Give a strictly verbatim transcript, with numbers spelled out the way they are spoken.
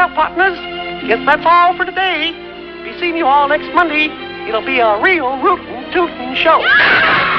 Well, partners, guess that's all for today. Be seeing you all next Monday. It'll be a real rootin' tootin' show.